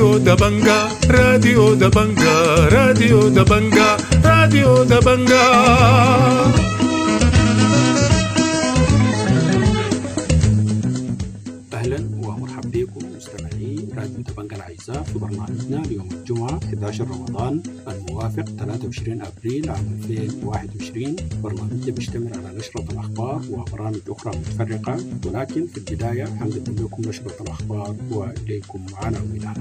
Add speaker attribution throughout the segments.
Speaker 1: راديو دبنجا راديو دبنجا راديو دبنجا راديو دبنجا.
Speaker 2: أهلا ومرحبا بكم مستمعي راديو دبنجا الأعزاء في برنامجنا ليوم الجمعة 11 رمضان الموافق 23 أبريل عام 2021. برنامجنا بيشتمل على نشرة الأخبار وبرامج أخرى متفرقة، ولكن في البداية حنقدم لكم نشرة الأخبار وإليكم عناوينها.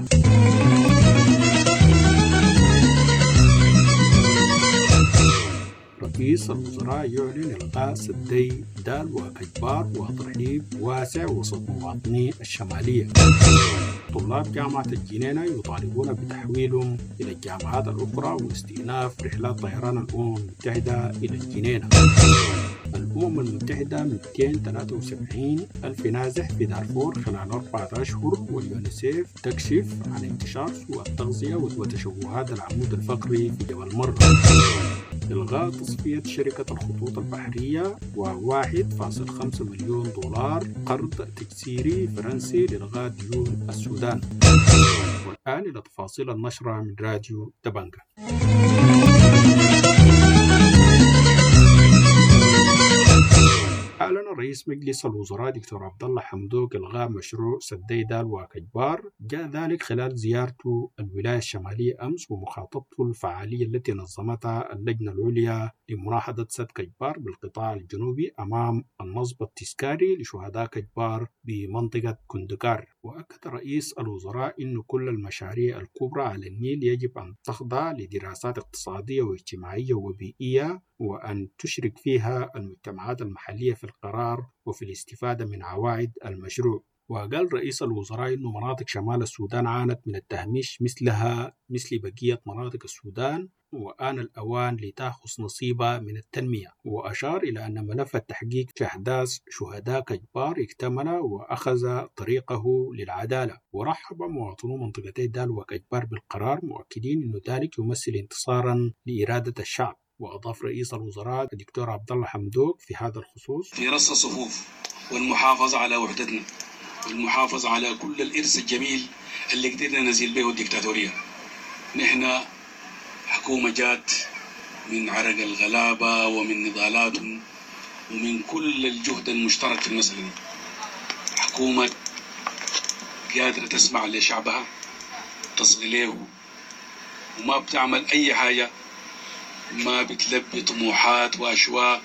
Speaker 2: رئيس الوزراء يعلن إلغاء سدي دال وكجبار وترحيب واسع وسط مواطني الشمالية. طلاب جامعة الجنينة يطالبون بتحويلهم إلى الجامعات الأخرى واستئناف رحلات طيران الأمم المتحدة إلى الجنينة. الأمم المتحدة 273 ألف نازح في دارفور خلال 4 أشهر، واليونيسيف تكشف عن انتشار سوء التغذية وتشوهات العمود الفقري في جبل مرة. إلغاء تصفية شركة الخطوط البحرية و1.5 مليون دولار قرض تجسيري فرنسي لإلغاء ديون السودان. والآن إلى تفاصيل النشرة من راديو دبنجا. أعلن رئيس مجلس الوزراء دكتور عبد الله حمدوك إلغاء مشروع سدي دال وكجبار. جاء ذلك خلال زيارته الولاية الشمالية أمس ومخاطبته الفعالية التي نظمتها اللجنة العليا لمناهضة سد كجبار بالقطاع الجنوبي أمام النصب التذكاري لشهداء كجبار بمنطقة كندكار. وأكد رئيس الوزراء أن كل المشاريع الكبرى على النيل يجب أن تخضع لدراسات اقتصادية واجتماعية وبيئية، وأن تشرك فيها المجتمعات المحلية في القرار وفي الاستفادة من عوائد المشروع. وقال رئيس الوزراء أن مناطق شمال السودان عانت من التهميش مثل بقية مناطق السودان، وآن الأوان لتأخذ نصيبها من التنمية. وأشار إلى أن ملف التحقيق في أحداث شهداء كجبار اكتمل وأخذ طريقه للعدالة. ورحب مواطنو منطقتي دال وكجبار بالقرار، مؤكدين أن ذلك يمثل انتصارا لإرادة الشعب. وأضاف رئيس الوزراء الدكتور عبد الله حمدوك في هذا الخصوص:
Speaker 3: في رص الصفوف والمحافظة على وحدتنا والمحافظة على كل الإرث الجميل اللي قدرنا نزيل به الدكتاتورية. نحن حكومة جات من عرق الغلابة ومن نضالاتهم ومن كل الجهد المشترك في المسألة دي. حكومة قادرة تسمع لشعبها، تصغي له، وما بتعمل أي حاجة ما بتلبي طموحات وأشواق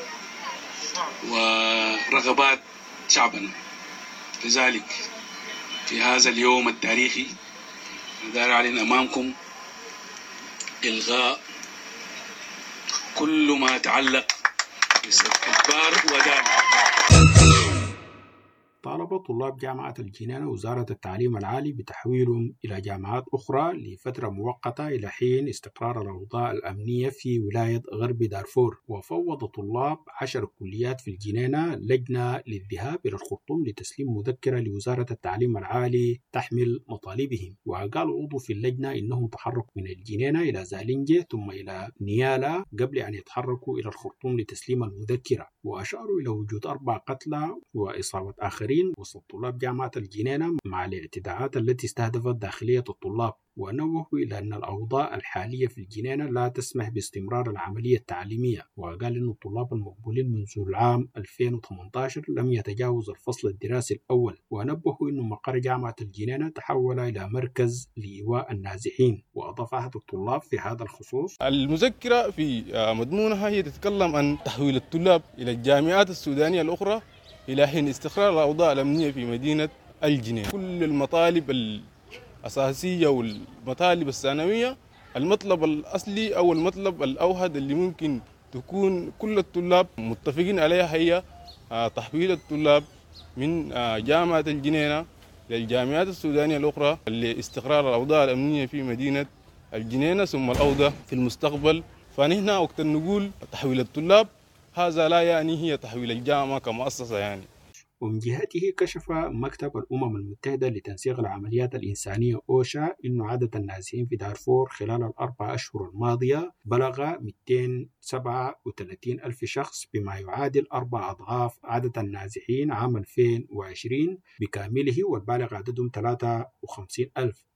Speaker 3: ورغبات شعبنا. لذلك في هذا اليوم التاريخي دار أعلن أمامكم إلغاء كل ما يتعلق بسد كجبار ودال.
Speaker 2: طالب طلاب جامعة الجنينة وزارة التعليم العالي بتحويلهم إلى جامعات أخرى لفترة مؤقتة إلى حين استقرار الأوضاع الأمنية في ولاية غرب دارفور. وفوض طلاب 10 كليات في الجنينة لجنة للذهاب إلى الخرطوم لتسليم مذكرة لوزارة التعليم العالي تحمل مطالبهم. وقال عضو في اللجنة إنهم تحركوا من الجنينة إلى زالنجة ثم إلى نيالا قبل أن يتحركوا إلى الخرطوم لتسليم المذكرة. وأشاروا إلى وجود 4 قتلى وإصابة آخرين وسط طلاب جامعة الجنينة مع الاعتداءات التي استهدفت داخلية الطلاب. ونوهوا إلى أن الأوضاع الحالية في الجنينة لا تسمح باستمرار العملية التعليمية. وقال أن الطلاب المقبولين منذ العام 2018 لم يتجاوز الفصل الدراسي الأول. ونبهوا أن مقر جامعة الجنينة تحول إلى مركز لإيواء النازحين. وأضاف أحد الطلاب في هذا الخصوص:
Speaker 4: المذكرة في مضمونها هي تتكلم عن تحويل الطلاب إلى الجامعات السودانية الأخرى إلى حين استقرار الأوضاع الأمنية في مدينة الجنينة. كل المطالب الأساسية والمطالب الثانوية، المطلب الأصلي أو المطلب الأوحد اللي ممكن تكون كل الطلاب متفقين عليها هي تحويل الطلاب من جامعة الجنينة للجامعات السودانية الأخرى لاستقرار الأوضاع الأمنية في مدينة الجنينة ثم الأوضاع في المستقبل. فنحن وقت نقول تحويل الطلاب هذا لا يعني هي تحويل الجامعة كمؤسسة يعني.
Speaker 2: ومن جهته كشف مكتب الأمم المتحدة لتنسيق العمليات الإنسانية أوشا إنه عدد النازحين في دارفور خلال 4 أشهر الماضية بلغ 237 ألف شخص، بما يعادل 4 أضعاف عدد النازحين عام 2020 بكامله، والبالغ عددهم 53 ألف.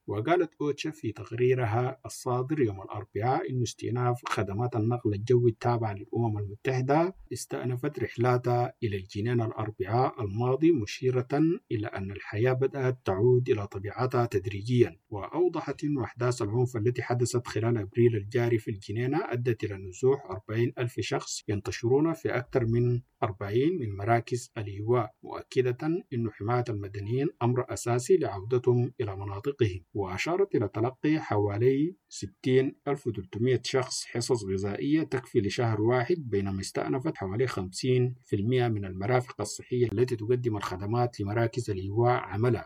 Speaker 2: وقالت أوتشا في تقريرها الصادر يوم الأربعاء إن استئناف خدمات النقل الجوي التابعة للأمم المتحدة استأنفت رحلاتها إلى الجنين الأربعاء الماضي، مشيرة إلى أن الحياة بدأت تعود إلى طبيعتها تدريجيا. وأوضحت أن أحداث العنف التي حدثت خلال أبريل الجاري في الجنينة أدت إلى نزوح 40,000 شخص ينتشرون في أكثر من 40 من مراكز الإيواء، مؤكدة أن حماية المدنيين أمر أساسي لعودتهم إلى مناطقهم. وأشارت إلى تلقي حوالي 60,300 شخص حصص غذائية تكفي لشهر واحد، بينما استأنفت حوالي 50% من المرافق الصحية التي تقدم الخدمات لمراكز الإيواء عملها.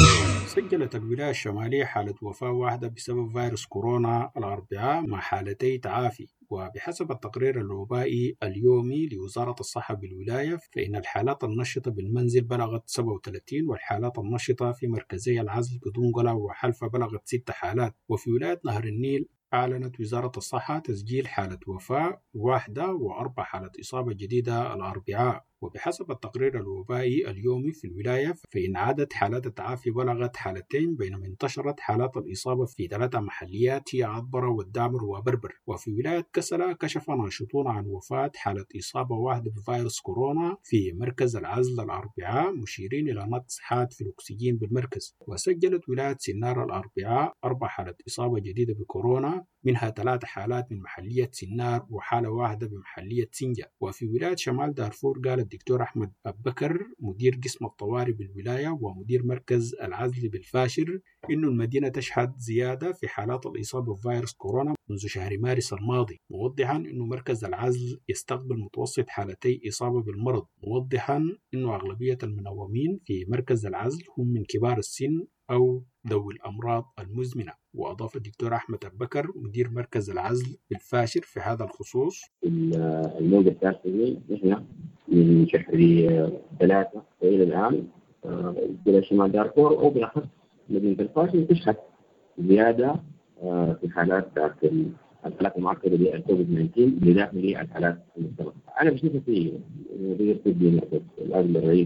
Speaker 2: سجلت الولاية الشمالية حالة وفاة واحدة بسبب فيروس كورونا الأربعاء مع حالتي تعافي. وبحسب التقرير الوبائي اليومي لوزارة الصحة بالولاية، فإن الحالات النشطة بالمنزل بلغت 37، والحالات النشطة في مركزي العزل بدونقلة وحلفة بلغت 6 حالات. وفي ولاية نهر النيل أعلنت وزارة الصحة تسجيل حالة وفاة واحدة و4 حالات إصابة جديدة الأربعاء. وبحسب التقرير الوبائي اليومي في الولاية، فإن عدد حالات التعافي بلغت 2 بينما انتشرت حالات الإصابة في 3 محليات هي عطبرة والدامر وبربر. وفي ولاية كسلا كشف ناشطون عن وفاة حالة إصابة واحدة بفيروس كورونا في مركز العزل الأربعاء، مشيرين إلى نقص حاد في الأكسجين بالمركز. وسجلت ولاية سنار الأربعاء 4 حالات إصابة جديدة بكورونا، منها 3 حالات من محلية سنار وحالة واحدة بمحلية سنجا. وفي ولاية شمال دارفور قال الدكتور أحمد بكر مدير قسم الطوارئ بالولاية ومدير مركز العزل بالفاشر إنه المدينة تشهد زيادة في حالات الإصابة بفيروس كورونا منذ شهر مارس الماضي، موضحا إنه مركز العزل يستقبل متوسط حالتي إصابة بالمرض، موضحا إنه أغلبية المنومين في مركز العزل هم من كبار السن أو ذوي الأمراض المزمنة. وأضاف الدكتور أحمد بكر مدير مركز العزل بالفاشر في هذا الخصوص:
Speaker 5: الموجة الثالثة نحن من شهر 3 وإلى الآن ولاية شمال دارفور أو بالأخص مدينة الفاشر تشهد زيادة في حالات الحالات المعقدة بالكوفيد 19 بداخل الحالات المستمرة. أنا بشوفها مدير طبي الأمن الرئيسي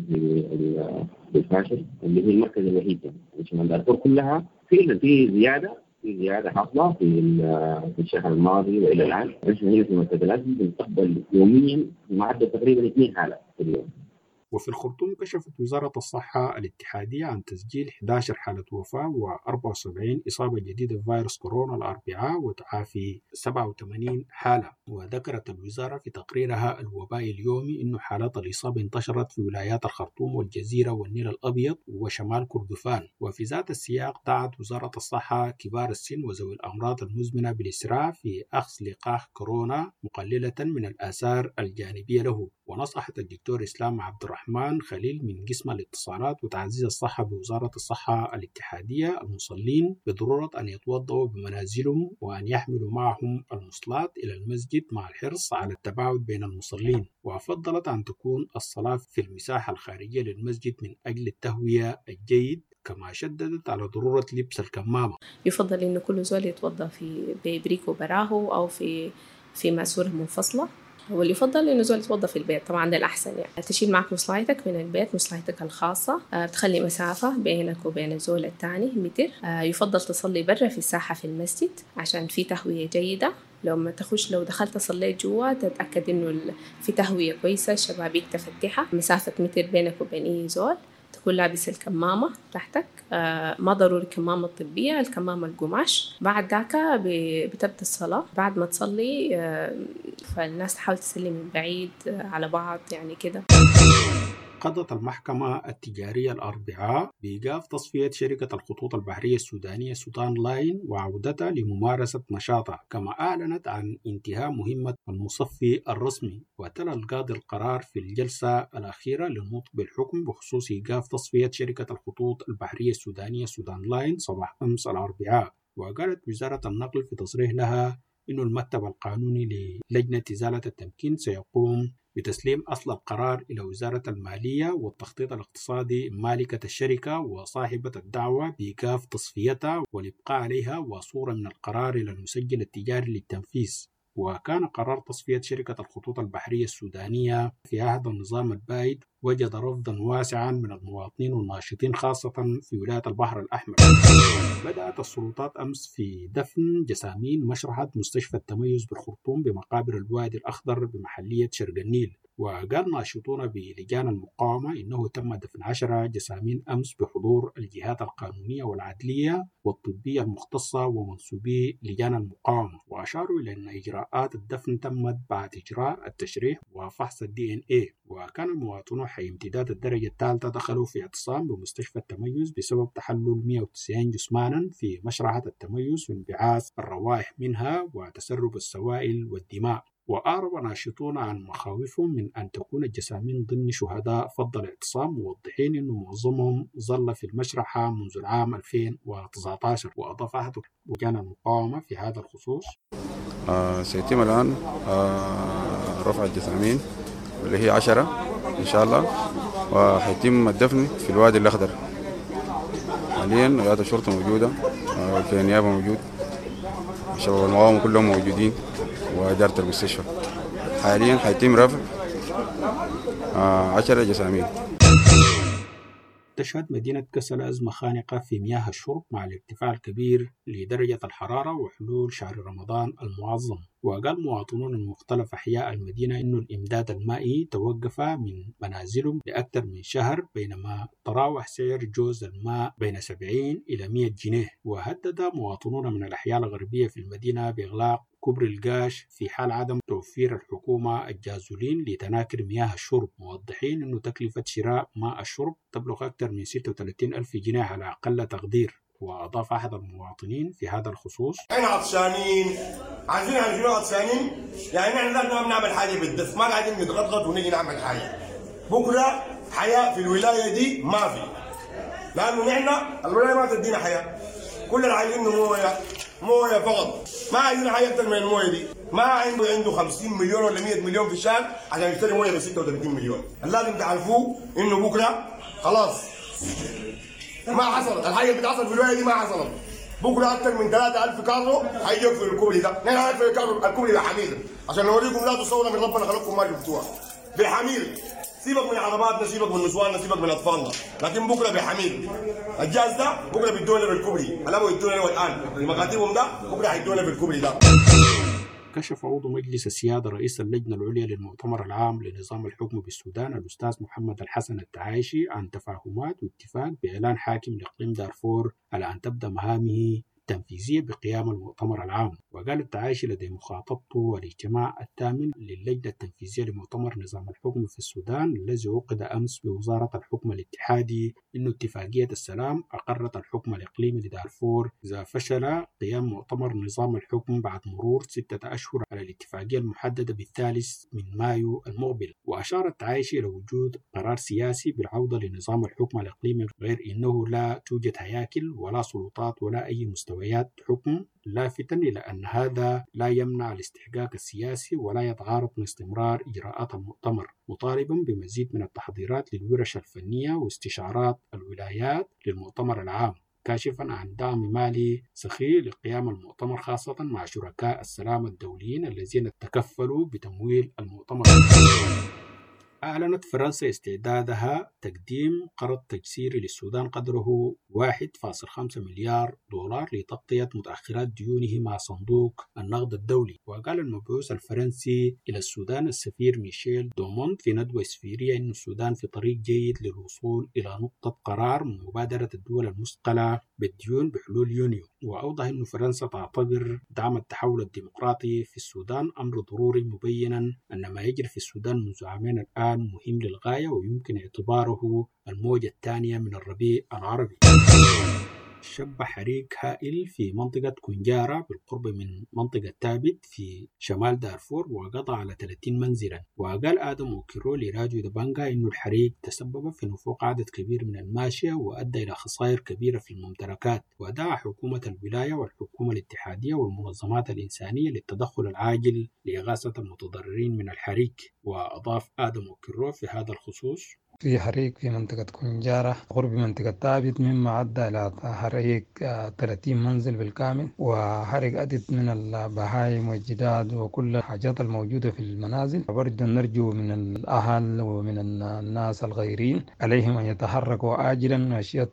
Speaker 5: بالفاشر اللي هي المركز الوحيد في شمال دارفور كلها في زيادة حاصلة في الشهر الماضي وإلى الآن. نحن هنا في مركز العزل بنستقبل يوميا معدل تقريبا 2 حالات في اليوم.
Speaker 2: وفي الخرطوم كشفت وزارة الصحة الاتحادية عن تسجيل 11 حالة وفاة و74 إصابة جديدة بفيروس كورونا الأربعاء وتعافي 87 حالة. وذكرت الوزارة في تقريرها الوبائي اليومي إنه حالات الإصابة انتشرت في ولايات الخرطوم والجزيرة والنيل الأبيض وشمال كردفان. وفي ذات السياق دعت وزارة الصحة كبار السن وذوي الأمراض المزمنة بالإسراع في أخذ لقاح كورونا مقللة من الآثار الجانبية له. ونصحت الدكتور إسلام عبد الرحمن خليل من قسم الاتصالات وتعزيز الصحة بوزارة الصحة الاتحادية المصلين بضرورة أن يتوضأوا بمنازلهم وأن يحملوا معهم المصلات إلى المسجد مع الحرص على التباعد بين المصلين. وفضلت أن تكون الصلاة في المساحة الخارجية للمسجد من أجل التهوية الجيد، كما شددت على ضرورة لبس الكمامة.
Speaker 6: يفضل إنه كل زول يتوضأ في ببريكو براهو أو في ماسورة منفصلة، واللي يفضل إنه زول يتوضأ في البيت طبعاً ده الأحسن. يعني تشيل معك مصلايتك من البيت، مصلايتك الخاصة، بتخلي مسافة بينك وبين الزول الثاني متر. يفضل تصلي برا في الساحة في المسجد عشان في تهوية جيدة. لو دخلت صليت جوا تتأكد إنه في تهوية كويسة، الشبابيك تفتحها، مسافة متر بينك وبين أي زول، تكون لابس الكمامة تحتك، ما ضروري الكمامة الطبية، الكمامة القماش. بعد ذاك بتبدأ الصلاة. بعد ما تصلي فالناس تحاول تسلم من بعيد على بعض يعني كده.
Speaker 2: قضت المحكمة التجارية الأربعاء بإيقاف تصفية شركة الخطوط البحرية السودانية سودان لاين وعودتها لممارسة نشاطها، كما أعلنت عن انتهاء مهمة المصفي الرسمي. وتلا القاضي القرار في الجلسة الأخيرة للنطق بالحكم بخصوص إيقاف تصفية شركة الخطوط البحرية السودانية سودان لاين صباح أمس الأربعاء. وقالت وزارة النقل في تصريح لها إنه المكتب القانوني للجنة إزالة التمكين سيقوم بتسليم أصل القرار إلى وزارة المالية والتخطيط الاقتصادي مالكة الشركة وصاحبة الدعوة بإيقاف تصفيتها والإبقاء عليها وصورة من القرار إلى المسجل التجاري للتنفيذ. وكان قرار تصفية شركة الخطوط البحرية السودانية في عهد النظام البائد وجد رفضا واسعا من المواطنين والناشطين خاصة في ولاية البحر الأحمر. بدأت السلطات أمس في دفن جسامين مشرحة مستشفى التميز بالخرطوم بمقابر الوادي الأخضر بمحلية شرق النيل. وقال ناشطون بلجان المقاومة إنه تم دفن 10 جسامين أمس بحضور الجهات القانونية والعدلية والطبية المختصة ومنسوبي لجان المقاومة، وأشاروا إلى أن إجراءات الدفن تمت بعد إجراء التشريح وفحص DNA. وكان المواطنون حي امتداد الدرجة الثالثة دخلوا في اعتصام بمستشفى التميز بسبب تحلل 190 جثمانا في مشرحة التميز وانبعاث الروائح منها وتسرب السوائل والدماء. وأعرب ناشطون عن مخاوفهم من أن تكون الجسامين ضمن شهداء فض الاعتصام، موضحين أن معظمهم ظل في المشرحة منذ العام 2019. وأضاف أحد لجان المقاومة في هذا الخصوص:
Speaker 7: سيتم الآن رفع الجسامين واللي هي 10 إن شاء الله، وحيتم الدفن في الوادي الأخضر. حاليا قيادة الشرطة موجودة وكيل النيابة موجود، شباب المقاومة كلهم موجودين وإدارة المستشفى. حاليا حيتم رفع 10 جسامين.
Speaker 2: تشهد مدينة كسلا أزمة خانقة في مياه الشرب مع الارتفاع الكبير لدرجة الحرارة وحلول شهر رمضان المعظم. وقال مواطنون من مختلف أحياء المدينة إنه الإمداد المائي توقف من منازلهم لأكثر من شهر، بينما تراوح سعر جوز الماء بين 70 إلى 100 جنيه. وهدد مواطنون من الأحياء الغربية في المدينة بإغلاق كوبري القاش في حال عدم توفير الحكومة الجازولين لتناكر مياه الشرب، موضحين أنه تكلفة شراء ماء الشرب تبلغ أكثر من 36,000 جنيه على أقل تقدير. وأضاف أحد المواطنين في هذا الخصوص:
Speaker 8: احنا عطشانين، عارفين عن شنو عطشانين؟ يعني احنا لازم نعمل حاجة بالدف، ما قاعدين نتغطغط ونيجي نعمل حاجة. بكرة حياة في الولاية دي ما في، لأنه نحن الولاية ما تدينا حياة، كل اللي عايزينه مويه فقط، ما عايزين حاجة أكثر من المويه دي. ما عنده 50 مليون ولا 100 مليون في الشهر عشان يشتري مويه ب 36 مليون. لازم تعرفوه إنه بكرة خلاص ما حصلت الحاجة اللي بتحصل في الولاية دي، ما حصلت. بكرة أكثر من 3,000 كارو هيجوا في الكوبري ده. نحن هنقفل الكوبري بحمير عشان نوريكم لا تصوروا من ربنا خلقكم ما شفتوها. بحمير، سيبك من عرباتنا، سيبك من نسواننا، سيبك من أطفالنا، لكن بكرة بحمير. الجاز ده بكرة بيدونا بالكوبري، ألا بيدونا الآن في مكاتبهم ده، بكرة هيدونا بالكوبري ده.
Speaker 2: كشف عضو مجلس السيادة رئيس اللجنة العليا للمؤتمر العام لنظام الحكم بالسودان الأستاذ محمد الحسن التعايشي عن تفاهمات واتفاق بإعلان حاكم لإقليم دارفور على أن تبدأ مهامه التنفيذية بقيام المؤتمر العام. وقال التعايشي لدى مخاطبته والاجتماع الثامن للجنة التنفيذية لمؤتمر نظام الحكم في السودان الذي عقد أمس بوزارة الحكم الاتحادي إنه اتفاقية السلام أقرت الحكم الإقليمي لدارفور إذا فشل قيام مؤتمر نظام الحكم بعد مرور 6 أشهر على الاتفاقية المحددة بالثالث من مايو المقبل. وأشار التعايشي إلى وجود قرار سياسي بالعودة لنظام الحكم الإقليمي، غير إنه لا توجد هياكل ولا سلطات ولا أي مستويات حكم، لافتا إلى أن هذا لا يمنع الاستحقاق السياسي ولا يتعارض من استمرار إجراءات المؤتمر، مطالبا بمزيد من التحضيرات للورش الفنية واستشارات الولايات للمؤتمر العام، كاشفا عن دعم مالي سخي لقيام المؤتمر خاصة مع شركاء السلام الدوليين الذين تكفلوا بتمويل المؤتمر. أعلنت فرنسا استعدادها تقديم قرض تجسيري للسودان قدره 1.5 مليار دولار لتغطية متأخرات ديونه مع صندوق النقد الدولي. وقال المبعوث الفرنسي إلى السودان السفير ميشيل دومونت في ندوة سفيرية أن السودان في طريق جيد للوصول إلى نقطة قرار من مبادرة الدول المثقلة بالديون بحلول يونيو. وأوضح أن فرنسا تعتبر دعم التحول الديمقراطي في السودان أمر ضروري، مبينا أن ما يجري في السودان منذ عامين الآن مهم للغاية ويمكن اعتباره الموجة الثانية من الربيع العربي. شب حريق هائل في منطقة كونجارة بالقرب من منطقة تابت في شمال دارفور وقضى على 30 منزلا. وقال آدم أوكيرو لراديو دبانجا إنه الحريق تسبب في نفوق عدد كبير من الماشية وأدى إلى خسائر كبيرة في الممتلكات. ودعا حكومة الولاية والحكومة الاتحادية والمنظمات الإنسانية للتدخل العاجل لإغاثة المتضررين من الحريق. وأضاف آدم أوكيرو في هذا الخصوص:
Speaker 9: في حريق في منطقة كنجارة قرب منطقة تابت، مما عدى إلى حريق 30 منزل بالكامل، وحرق عدد من البهائم والجداد وكل الحاجات الموجودة في المنازل. برضو نرجو من الأهل ومن الناس الغيرين عليهم أن يتحركوا آجلا وأشياء.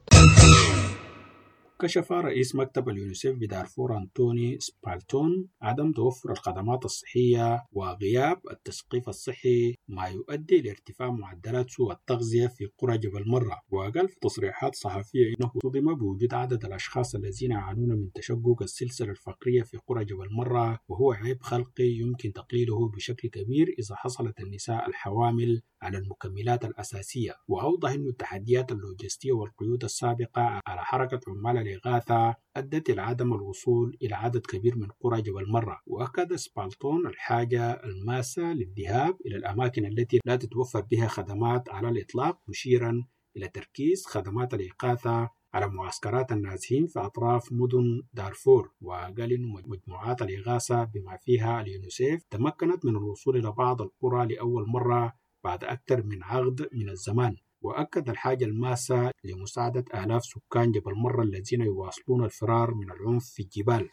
Speaker 2: كشف رئيس مكتب اليونيسيف بدارفور أنتوني سبالتون عدم توفر الخدمات الصحية وغياب التثقيف الصحي ما يؤدي لارتفاع معدلات سوء التغذية في قرى جبل مرة. وقال في تصريحات صحفية إنه صدم بوجود عدد الأشخاص الذين يعانون من تشقق السلسلة الفقرية في قرى جبل مرة، وهو عيب خلقي يمكن تقليله بشكل كبير إذا حصلت النساء الحوامل على المكملات الأساسية. وأوضح أن التحديات اللوجستية والقيود السابقة على حركة عمال الإغاثة أدت إلى عدم الوصول إلى عدد كبير من قرى جبل مرة. وأكد سبالتون الحاجة الماسة للذهاب إلى الأماكن التي لا تتوفر بها خدمات على الإطلاق، مشيرا إلى تركيز خدمات الإغاثة على معسكرات النازحين في أطراف مدن دارفور. وقال إن مجموعات الإغاثة بما فيها اليونيسيف تمكنت من الوصول إلى بعض القرى لأول مرة بعد أكثر من عقد من الزمان. وأكد الحاجة الماسة لمساعدة آلاف سكان جبل مرة الذين يواصلون الفرار من العنف في الجبال.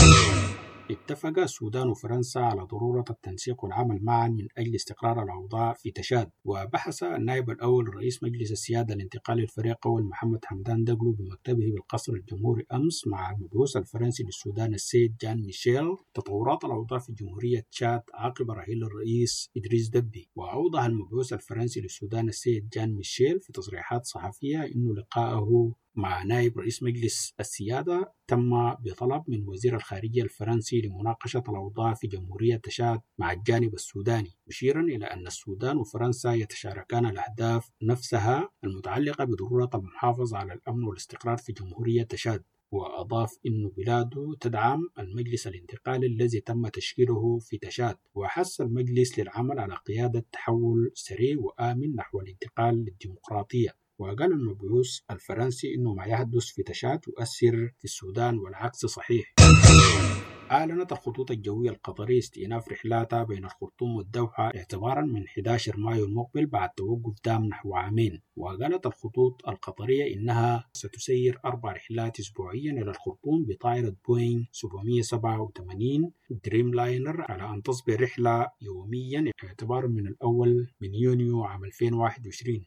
Speaker 2: اتفق السودان وفرنسا على ضرورة التنسيق والعمل معا من أجل استقرار الأوضاع في تشاد. وبحث النائب الأول رئيس مجلس السيادة الانتقالي الفريق أول محمد حمدان دقلو بمكتبه بالقصر الجمهوري أمس مع المبعوث الفرنسي للسودان السيد جان ميشيل تطورات الأوضاع في جمهورية تشاد عقب رحيل الرئيس إدريس دبي. وأوضح المبعوث الفرنسي للسودان السيد جان ميشيل في تصريحات صحفية إنه لقاءه مع نائب رئيس مجلس السيادة تم بطلب من وزير الخارجية الفرنسي لمناقشة الأوضاع في جمهورية تشاد مع الجانب السوداني، مشيرا إلى أن السودان وفرنسا يتشاركان الأهداف نفسها المتعلقة بضرورة المحافظة على الأمن والاستقرار في جمهورية تشاد. وأضاف أن بلاده تدعم المجلس الانتقالي الذي تم تشكيله في تشاد، وحث المجلس للعمل على قيادة تحول سريع وآمن نحو الانتقال للديمقراطية. وقال المبعوث الفرنسي أنه ما يحدث في تشاد يؤثر في السودان والعكس صحيح. أعلنت الخطوط الجوية القطرية استئناف رحلاتها بين الخرطوم والدوحة اعتبارا من 11 مايو المقبل بعد توقف دام نحو عامين. وقالت الخطوط القطرية إنها ستسير 4 رحلات أسبوعيا إلى الخرطوم بطائرة بوينغ 787 دريم لاينر على أن تصبح رحلة يوميا اعتبارا من الأول من يونيو عام 2021.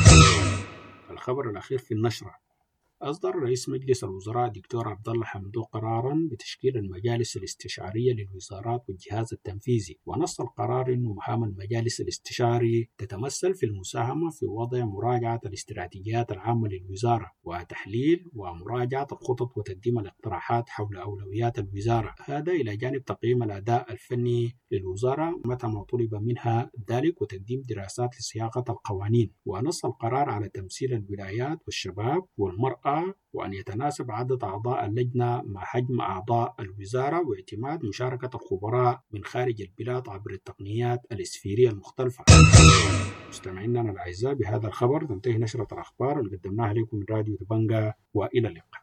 Speaker 2: الخبر الأخير في النشرة: أصدر رئيس مجلس الوزراء دكتور عبد الله حمدوق قراراً بتشكيل المجالس الاستشارية للوزارات والجهاز التنفيذي. ونص القرار أن مهام المجالس الاستشاري تتمثل في المساهمة في وضع مراجعة الاستراتيجيات العامة للوزارة وتحليل ومراجعة الخطط وتقديم الاقتراحات حول أولويات الوزارة، هذا إلى جانب تقييم الأداء الفني للوزارة متى ما طلب منها ذلك وتقديم دراسات لصياغة القوانين. ونص القرار على تمثيل الولايات والشباب والمرأة وأن يتناسب عدد أعضاء اللجنة مع حجم أعضاء الوزارة واعتماد مشاركة الخبراء من خارج البلاد عبر التقنيات الإسفيرية المختلفة. مستمعينا الأعزاء، بهذا الخبر تنتهي نشرة الأخبار اللي قدمناها لكم من راديو دبنجا، وإلى اللقاء.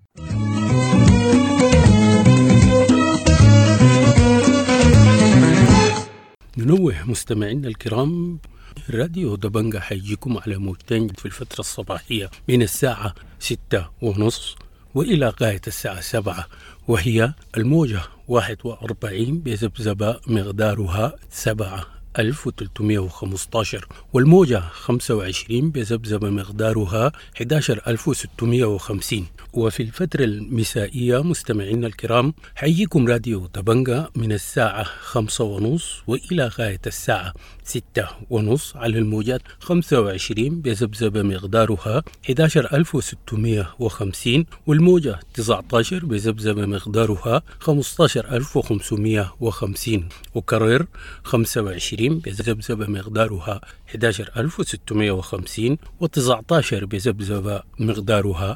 Speaker 10: ننوه مستمعينا الكرام، راديو دبنجا حيجيكم على موجتين في الفترة الصباحية من الساعة 6:30 وإلى غاية الساعة 7، وهي الموجة 41 بذبذبة مقدارها 7315، والموجة 25 بذبذبة مقدارها 11650. وفي الفترة المسائية مستمعينا الكرام حييكم راديو دبنجا من الساعة 5:30 وإلى غاية الساعة 6:30 على الموجات 25 بذبذبة مقدارها 11650، والموجة 19 بذبذبة مقدارها 15550، وكرر 25 بذبذبة مقدارها 11650 و19 بذبذبة مقدارها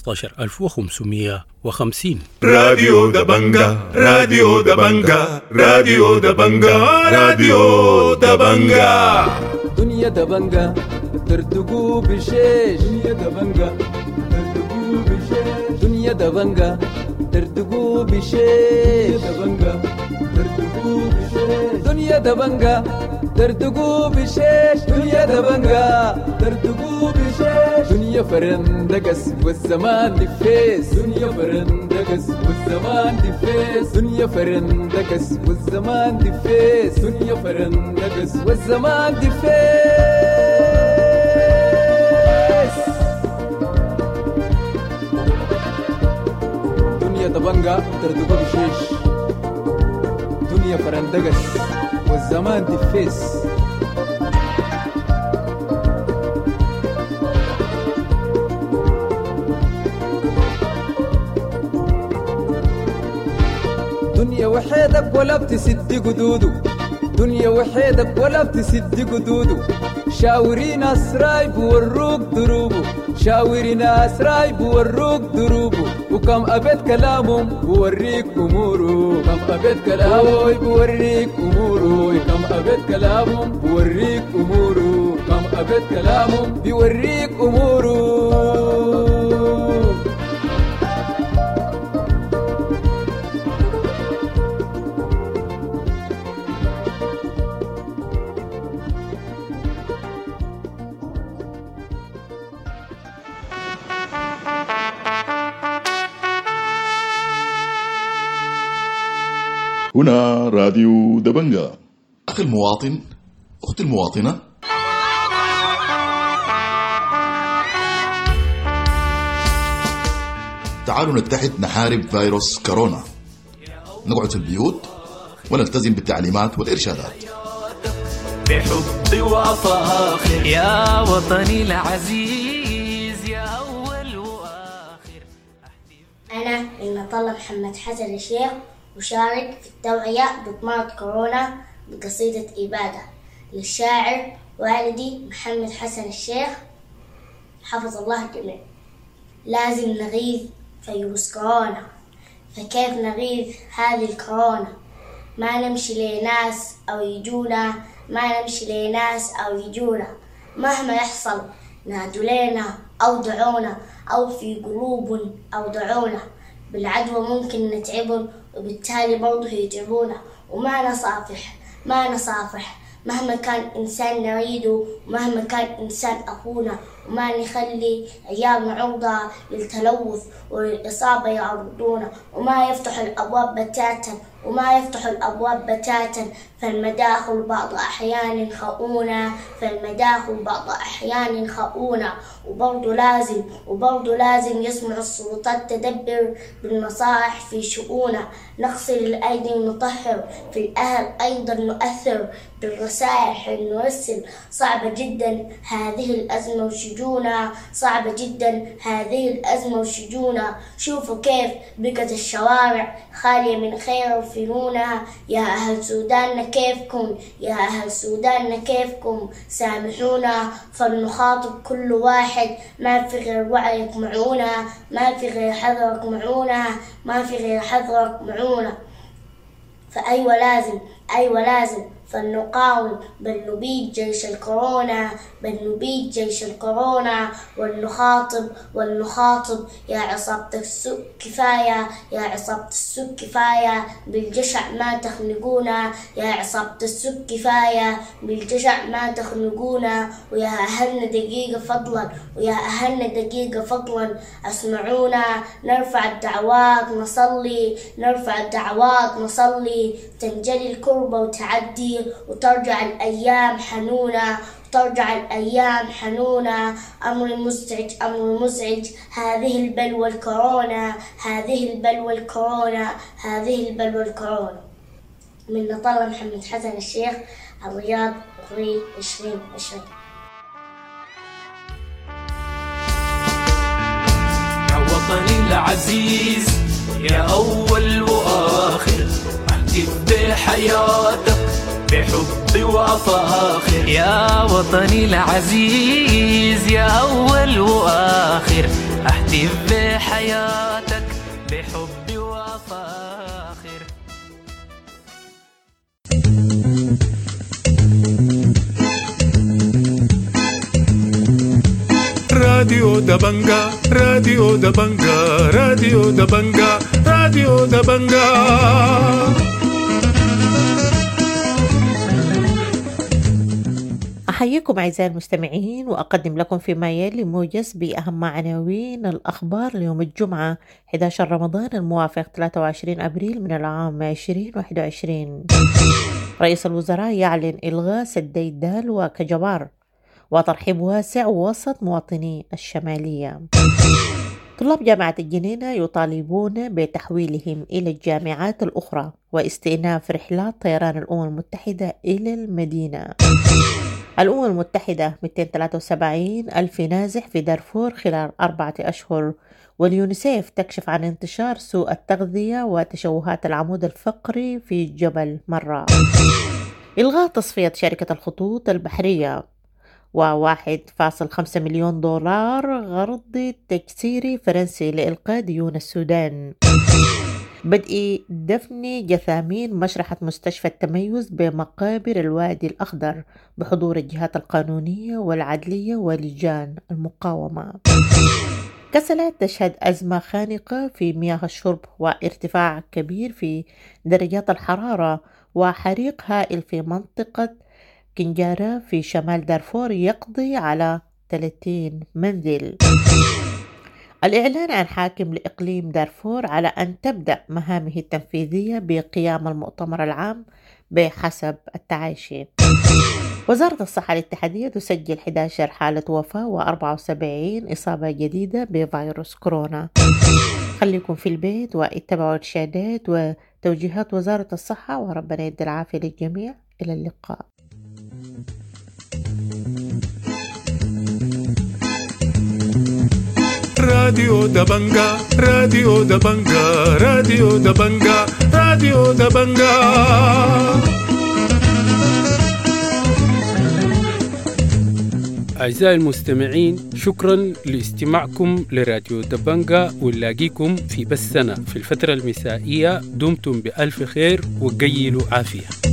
Speaker 10: 15550.
Speaker 1: راديو دبنجا، راديو دبنجا، راديو دبنجا، راديو دبنجا.
Speaker 11: دنيا دبنجا ترتقو بالشيش، دنيا دبنجا ترتقو بالشيش، دنيا دبنجا ترتقو بالشيش، دبنجا ترتقو بالشيش، دنيا دبنجا ترتقو بالشيش، دنيا دبنجا ترتقو فرندقس والزمان دفيس دنيا فرندقس والزمان دفيس دنيا فرندقس والزمان دفيس دنيا فرندقس والزمان دفيس دنيا دبنجا تردقو بشيش دنيا فرندقس والزمان دفيس دنيا وحيدك ولا بتسد قدودو دنيا وحيدك ولا بتسد قدودو شاورين أسراي بوروك دروبو شاورين أسراي بوروك دروبو وكم أبد كلامهم بوريك أمورو كم أبد كلامهم بوريك أمورو كم أبد كلامهم بوريك أمورو كم أبد كلامهم بوريك أمورو
Speaker 1: هنا راديو دبنجا.
Speaker 12: أخي المواطن، أختي المواطنة، تعالوا نتحد نحارب فيروس كورونا. نقعد في البيوت ونلتزم بالتعليمات والإرشادات.
Speaker 13: بحب وفاخر يا وطني العزيز يا أول وآخر.
Speaker 14: أنا المطلب محمد حسن الشيخ، أشارك في التوعية ضد مرض كورونا بقصيدة إبادة للشاعر والدي محمد حسن الشيخ حفظ الله الجميع. لازم نغيظ فيروس كورونا، فكيف نغيظ هذه الكورونا؟ ما نمشي لناس أو يجونا، ما نمشي لناس أو يجونا، مهما يحصل نادوا لنا أو دعونا، أو في قلوب أو دعونا. بالعدوى ممكن نتعبهم وبالتالي برضه يتعبونا، وما نصافح مهما كان إنسان نريده، ومهما كان إنسان أخونا، وما نخلي أيامنا عرضة للتلوث وللإصابة يعرضونا، وما يفتح الأبواب بتاتا فالمداخل بعض أحيان خؤونا. وبرضو لازم يسمع السلطات تدبر بالنصائح في شؤونا. نغسل الأيدي ونطهر، في الأهل أيضا نؤثر بالرسائح نرسل. صعبة جدا هذه الأزمة وشجونا. شوفوا كيف بقت الشوارع خالية من خير وفنونها. يا أهل سوداننا كيفكم سامحونا، فلنخاطب كل واحد. ما في غير وعيك معونا، ما في غير حذرك معونا. فأيوة لازم فلنقاوم بل نبيد جيش الكورونا ولنخاطب يا عصابة السوء كفاية بالجشع ما تخنقونا. ويا أهلنا دقيقة فضلا اسمعونا. نرفع الدعوات نصلي تنجلي الكربة وتعدي وترجع الأيام حنونة. أمر مزعج هذه البلوى الكورونا. من نطلع محمد حسن الشيخ، الرياض، 2020.
Speaker 13: يا وطني العزيز يا أول وآخر، أهتف بحياتك بحب وفاخر. يا وطني العزيز يا أول وآخر، أهتف بحياتك بحب وفاخر.
Speaker 1: راديو دبنجا، راديو دبنجا، راديو دبنجا، راديو دبنجا.
Speaker 15: أحييكم أعزائي المستمعين وأقدم لكم فيما يلي موجز بأهم عناوين الأخبار ليوم الجمعة 11 رمضان الموافق 23 أبريل من العام 2021. رئيس الوزراء يعلن إلغاء سدي دال وكجبار وترحيب واسع وسط مواطني الشمالية. طلاب جامعة الجنينة يطالبون بتحويلهم إلى الجامعات الأخرى واستئناف رحلات طيران الأمم المتحدة إلى المدينة. الأمم المتحدة 273 ألف نازح في دارفور خلال 4 أشهر. واليونيسيف تكشف عن انتشار سوء التغذية وتشوهات العمود الفقري في جبل مرة. إلغاء تصفية شركة الخطوط البحرية و1.5 مليون دولار غرض تكسيري فرنسي لإلقاء ديون السودان. بدء دفن جثامين مشرحة مستشفى التميز بمقابر الوادي الأخضر بحضور الجهات القانونية والعدلية ولجان المقاومة. كسلت تشهد أزمة خانقة في مياه الشرب وارتفاع كبير في درجات الحرارة وحريق هائل في منطقة كنجارة في شمال دارفور يقضي على 30 منزل. الإعلان عن حاكم لإقليم دارفور على أن تبدأ مهامه التنفيذية بقيام المؤتمر العام بحسب التعايشين. وزارة الصحة الاتحادية تسجل 11 حالة وفاة و74 إصابة جديدة بفيروس كورونا. خليكم في البيت واتبعوا الإرشادات وتوجيهات وزارة الصحة وربنا يدي العافية للجميع. إلى اللقاء.
Speaker 1: راديو دبنجا راديو دبنجا راديو دبنجا راديو دبنجا.
Speaker 10: أعزائي المستمعين، شكرا لاستماعكم لراديو دبنجا، ونلاقيكم في بثنا في الفترة المسائية. دمتم بألف خير وقيلوا عافية.